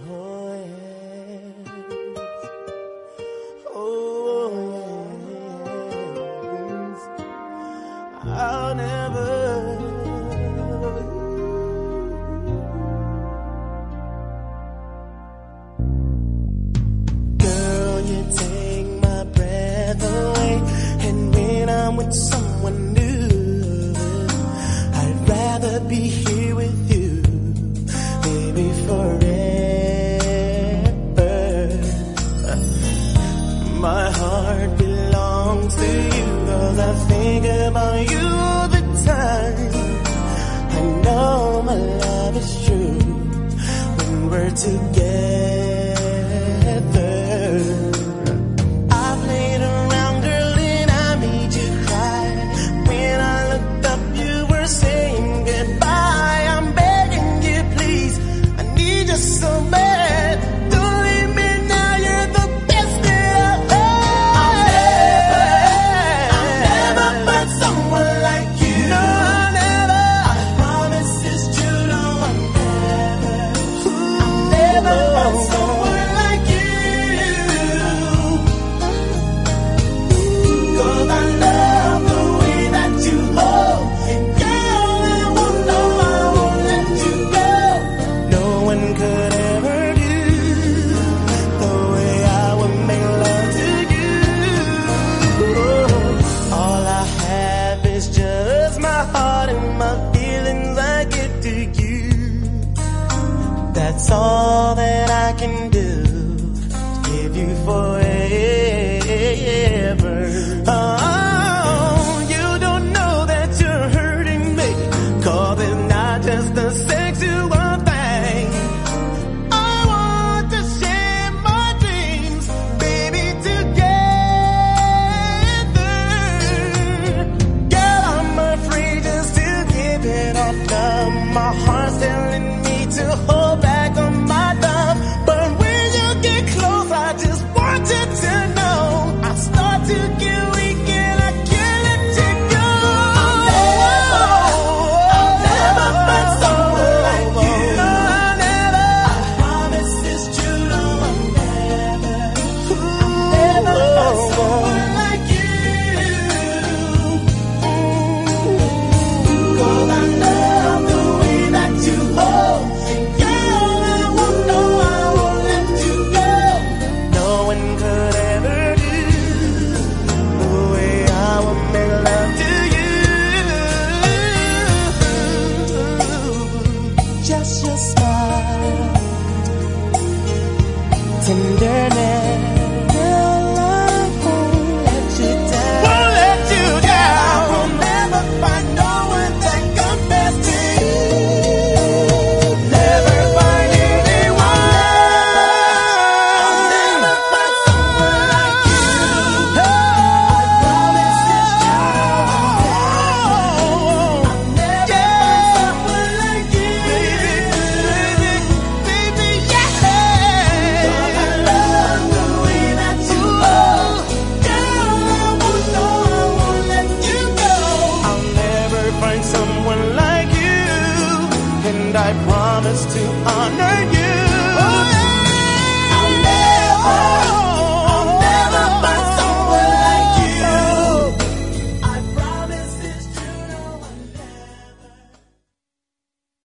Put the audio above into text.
Oh, yes. Oh, yes. I'll never. Girl, you take my breath away. And when I'm with someone new, I'd rather be here with you, baby, forever. My heart belongs to you, 'cause I think about you all the time. I know my love is true when we're together. I played around, girl, and I made you cry. When I looked up, you were saying goodbye. I'm begging you, please, I need you so bad. Don't leave me now, you're the best that I've had. I'll never find someone like you. No, I'll never. I promise it's true, no, I'll never. I'll never find someone like you. 'Cause I love the way that you hold. And girl, I won't let you go. No one could ever do the way I would make love to you. All I have is just my heart and my feelings I give to you. That's all that I can do to give you forever. Oh, you don't know that you're hurting me, 'cause it's not just a sexual thing. I want to share my dreams, baby, together. Girl, I'm afraid just to give it all up. My heart's telling me to hold back on my love, but when you get close, I just want you to know I start to get weak and I can't let you go. I'll never find someone like you. No, I'll never. I promise it's true, no, I'll never. I'll never find someone like you. 'Cause I love the way that you hold. And girl, I won't let you go. No one could ever do the way I would make love to you. Just your smile, tenderness. Girl, I won't let you down. Won't let you down. I will never find no one that compares to you. Never find anyone. I'll never find someone like you. I promise it's true. I'll never find someone like you. Baby, yeah. 'Cause I love the way that you hold. Girl, I won't let you go. I'll never find someone like you, and I promise to honor you. I'll never.